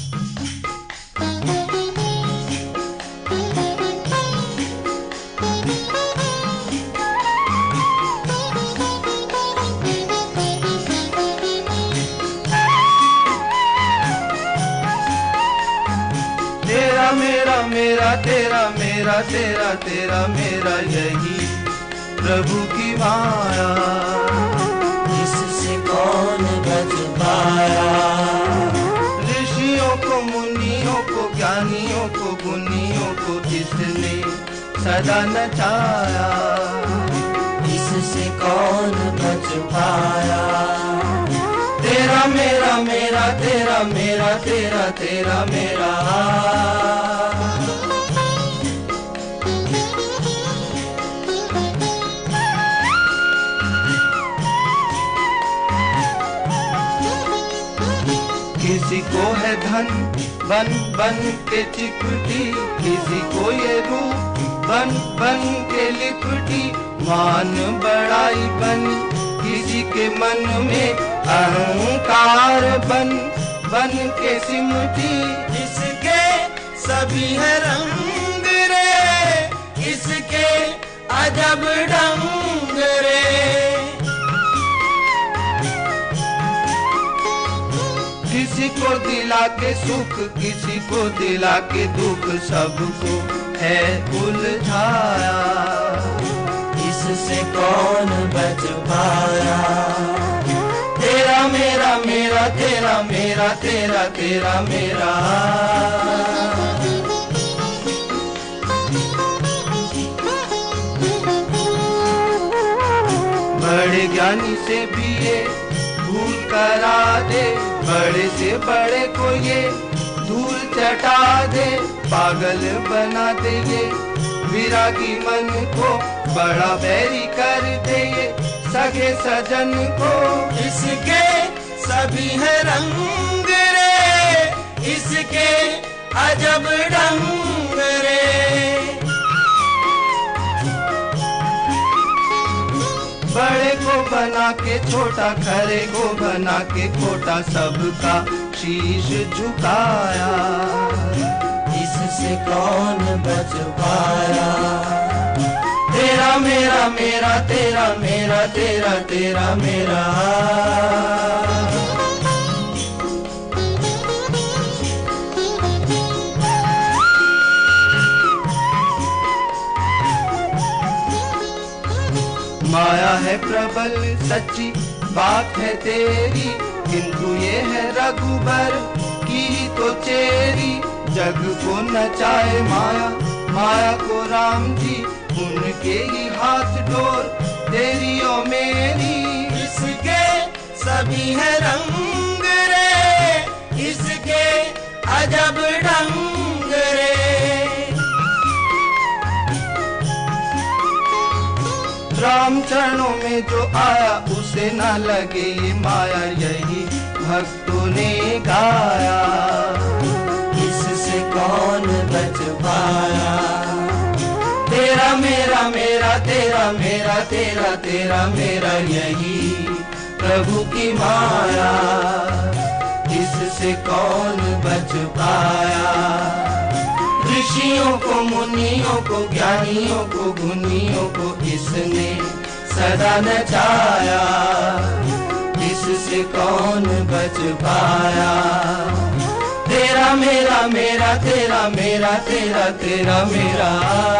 तेरा मेरा मेरा तेरा मेरा तेरा तेरा मेरा यही प्रभु की माया, इससे कौन बच पाया। ऋषियों को मुनियों को ज्ञानियों को गुनियों को इसने सदा नचाया, इससे कौन बच पाया। तेरा मेरा मेरा तेरा मेरा तेरा तेरा मेरा। किसी को है धन बन बन के चिपटी, किसी को ये रूप बन बन के लिपटी, मान बड़ाई बन किसी के मन में अहंकार बन बन के सिमटी। इसके सभी है रंग रे, इसके अजब ढंग रे। किसी को दिला के सुख किसी को दिला के दुख, सबको है उलझाया, इससे कौन बच पाया। तेरा मेरा मेरा तेरा मेरा तेरा तेरा मेरा। बड़े ज्ञानी से भी ये भूल करा दे, बड़े से बड़े को ये धूल चटा दे, पागल बना दे ये विरागी मन को, बड़ा बैरी कर दे ये सगे सजन को। इसके सभी है रंग रे, इसके अजब ढंग रे। बड़े को बना के छोटा, खरे को बना के खोटा, सबका शीश झुकाया, इससे कौन बच पाया। तेरा मेरा मेरा तेरा मेरा तेरा तेरा मेरा। माया है प्रबल सच्ची बात है तेरी, किंतु ये है रघुबर की तो चेरी। जग को नचाए माया माया को राम जी, उनके ही हाथ डोर तेरी और मेरी। इसके सभी है रंग रे, इसके अजब ढंग रे। राम चरणों में जो आया उसे न लगे ये माया, यही भक्तों ने गाया, इससे कौन बच पाया। तेरा मेरा मेरा तेरा मेरा तेरा तेरा मेरा यही प्रभु की माया, इससे कौन बच पाया। ऋषियों को मुनियों को ज्ञानियों को गुनियों को इसने सदा नचाया, इससे कौन बच पाया। तेरा मेरा मेरा तेरा मेरा तेरा तेरा मेरा।